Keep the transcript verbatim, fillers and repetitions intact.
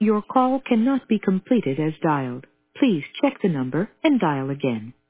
Your call cannot be completed as dialed. Please check the number and dial again.